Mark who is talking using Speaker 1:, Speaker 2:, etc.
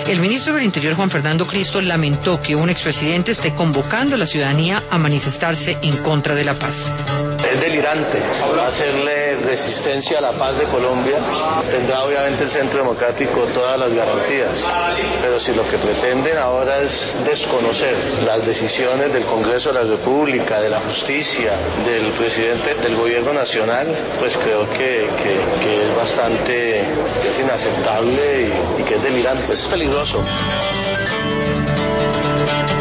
Speaker 1: El ministro del Interior, Juan Fernando Cristo, lamentó que un expresidente esté convocando a la ciudadanía a manifestarse en contra de la paz.
Speaker 2: Es delirante hacerle resistencia a la paz de Colombia. Tendrá obviamente el Centro Democrático todas las garantías, pero si lo que pretenden ahora es desconocer las decisiones del Congreso de la República, de la justicia, del presidente del gobierno nacional, pues creo que es bastante inaceptable y que es delirante, pues es peligroso.